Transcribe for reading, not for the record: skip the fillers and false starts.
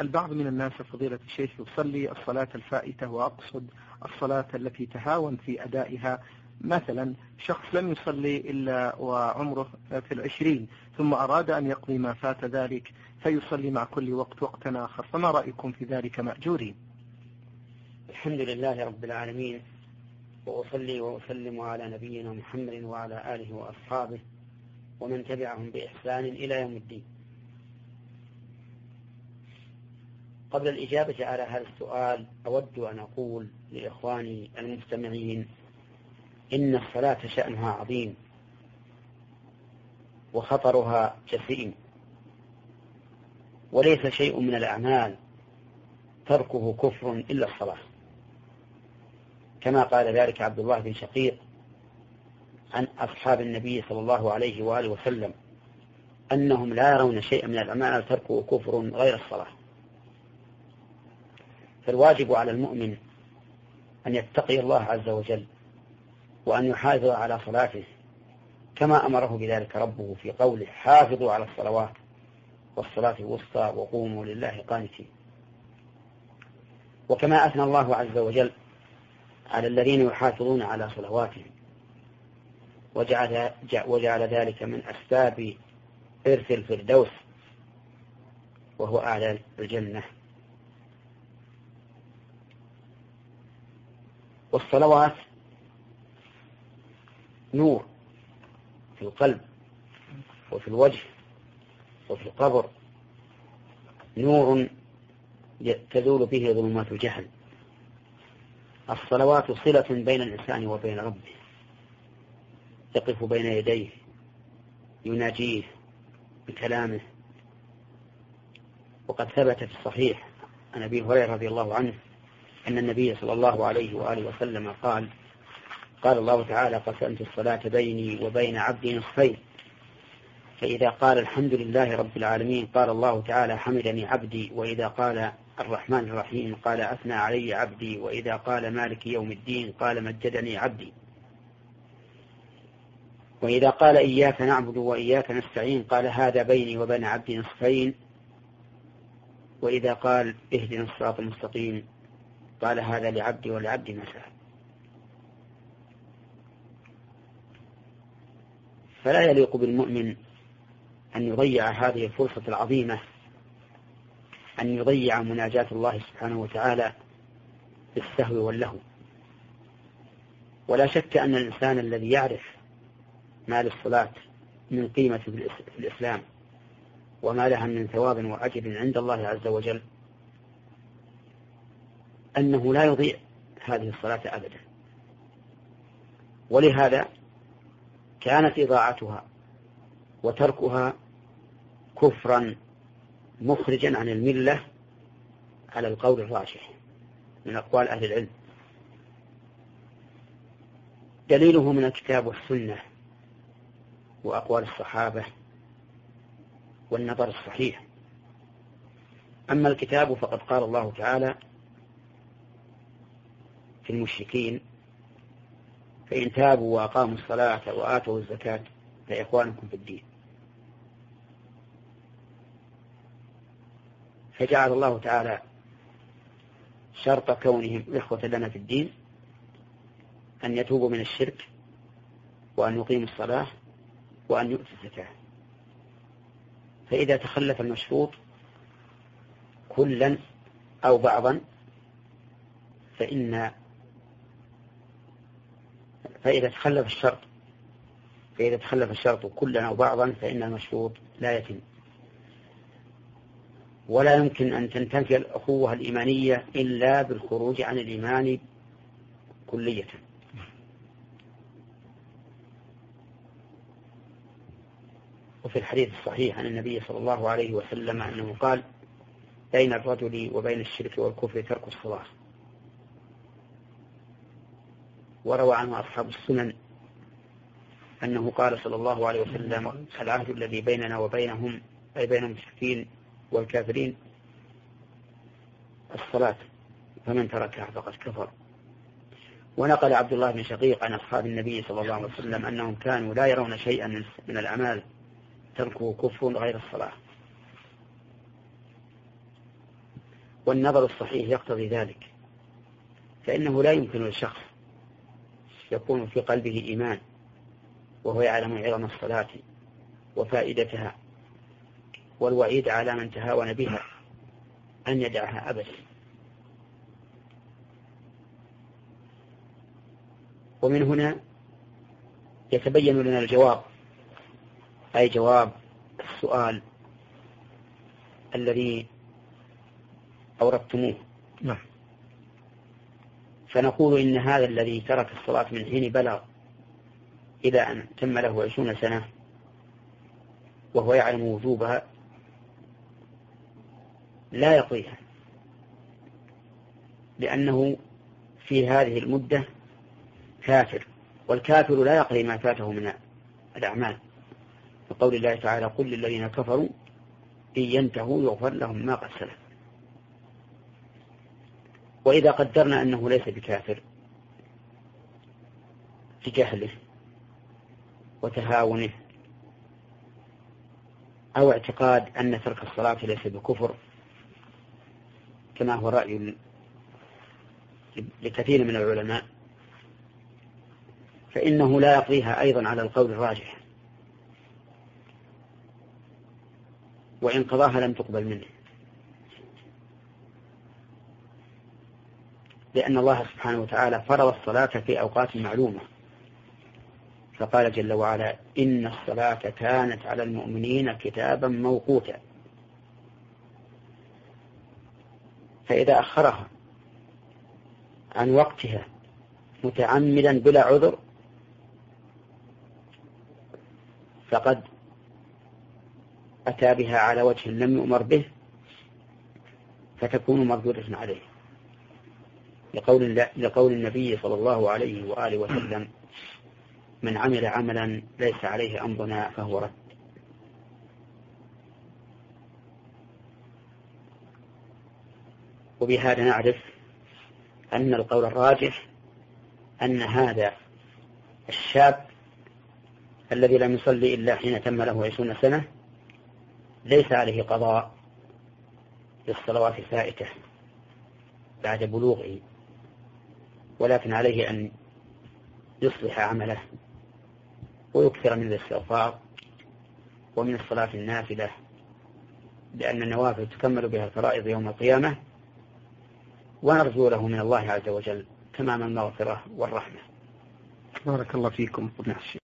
البعض من الناس فضيلة الشيخ يصلي الصلاة الفائتة، وأقصد الصلاة التي تهاون في أدائها. مثلا شخص لم يصلي إلا وعمره في 20 ثم أراد أن يقضي ما فات ذلك فيصلي مع كل وقت وقتا آخر، فما رأيكم في ذلك مأجورين؟ الحمد لله رب العالمين، وأصلي وأسلم على نبينا محمد وعلى آله وأصحابه ومن تبعهم بإحسان إلى يوم الدين. قبل الإجابة على هذا السؤال أود أن أقول لإخواني المستمعين إن الصلاة شأنها عظيم وخطرها جسيم، وليس شيء من الأعمال تركه كفر إلا الصلاة، كما قال ذلك عبد الله بن شقيق عن أصحاب النبي صلى الله عليه وآله وسلم أنهم لا يرون شيئا من الأعمال تركه كفر غير الصلاة. فالواجب على المؤمن أن يتقي الله عز وجل وأن يحافظ على صلاته كما أمره بذلك ربه في قوله: حافظوا على الصلوات والصلاة الوسطى وقوموا لله قانتين. وكما أثنى الله عز وجل على الذين يحافظون على صلواتهم وجعل ذلك من أسباب إرث الفردوس وهو أعلى الجنة. والصلوات نور في القلب وفي الوجه وفي القبر، نور تزول به ظلمات الجهل. الصلوات صلة بين الإنسان وبين ربه، يقف بين يديه يناجيه بكلامه. وقد ثبت في الصحيح عن أبي هريرة رضي الله عنه أن النبي صلى الله عليه وآله وسلم قال الله تعالى: قسمت الصلاة بيني وبين عبدي نصفين، فإذا قال الحمد لله رب العالمين قال الله تعالى: حمدني عبدي، وإذا قال الرحمن الرحيم قال: أثنى علي عبدي، وإذا قال مالك يوم الدين قال: مجدني عبدي، وإذا قال إياك نعبد وإياك نستعين قال: هذا بيني وبين عبدي نصفين، وإذا قال اهدنا الصراط المستقيم قال: هذا لعبدي ولعبدي ما سأل. فلا يليق بالمؤمن أن يضيع هذه الفرصة العظيمة، أن يضيع مناجاة الله سبحانه وتعالى بالسهو واللهو. ولا شك أن الإنسان الذي يعرف ما للصلاة من قيمة في الإسلام وما لها من ثواب وأجر عند الله عز وجل أنه لا يضيع هذه الصلاة أبدا. ولهذا كانت إضاعتها وتركها كفرا مخرجا عن الملة على القول الراجح من أقوال أهل العلم. دليله من الكتاب والسنة وأقوال الصحابة والنظر الصحيح. أما الكتاب فقد قال الله تعالى في المشركين: فإن تابوا وأقاموا الصلاة وآتوا الزكاة فإخوانكم في الدين. فجعل الله تعالى شرط كونهم إخوة لنا في الدين أن يتوبوا من الشرك وأن يقيموا الصلاة وأن يؤتوا الزكاة. فإذا تخلف المشروط كلا أو بعضا فإذا تخلف الشرط كلا أو بعضا فإن المشروط لا يتم. ولا يمكن أن تنتفي الأخوة الإيمانية إلا بالخروج عن الإيمان كلية. وفي الحديث الصحيح عن النبي صلى الله عليه وسلم أنه قال: بين الرجل وبين الشرك والكفر ترك الصلاة. وروى عنه أصحاب السنن أنه قال صلى الله عليه وسلم: العهد الذي بيننا وبينهم أي بين المشركين والكافرين الصلاة، فمن تركها فقد كفر. ونقل عبد الله بن شقيق عن أصحاب النبي صلى الله عليه وسلم أنهم كانوا لا يرون شيئا من الأعمال تركه كفر غير الصلاة. والنظر الصحيح يقتضي ذلك، فإنه لا يمكن للشخص يكون في قلبه إيمان وهو يعلم عظم الصلاة وفائدتها والوعيد على من تهاون بها أن يدعها أبدا. ومن هنا يتبين لنا الجواب، أي جواب السؤال الذي أوردتموه. فنقول إن هذا الذي ترك الصلاة من حين بلغ إلى أن تم له 20 سنة وهو يعلم وجوبها لا يقضيها، لأنه في هذه المدة كافر، والكافر لا يقضي ما فاته من الأعمال، وقول الله تعالى: قل للذين كفروا إن ينتهوا يغفر لهم ما قد سلف. وإذا قدرنا أنه ليس بكافر لجهله وتهاونه أو اعتقاد أن ترك الصلاة ليس بكفر كما هو رأي لكثير من العلماء، فإنه لا يقضيها أيضا على القول الراجح، وإن قضاها لم تقبل منه، لأن الله سبحانه وتعالى فرض الصلاة في أوقات معلومة، فقال جل وعلا: إن الصلاة كانت على المؤمنين كتابا موقوتا. فإذا أخرها عن وقتها متعمدا بلا عذر فقد أتى بها على وجه لم يؤمر به، فتكون مردودة عليه، لقول النبي صلى الله عليه وآله وسلم: من عمل عملا ليس عليه أمرنا فهو رد. وبهذا نعرف أن القول الراجح أن هذا الشاب الذي لم يصلي إلا حين تم له 20 سنة ليس عليه قضاء للصلوات الفائتة بعد بلوغه، ولكن عليه أن يصلح عمله ويكثر من الاستغفار ومن الصلاة النافلة، لأن النوافل تكمل بها الفرائض يوم القيامة، ونرجو له من الله عز وجل تمام المغفرة والرحمة. بارك الله فيكم.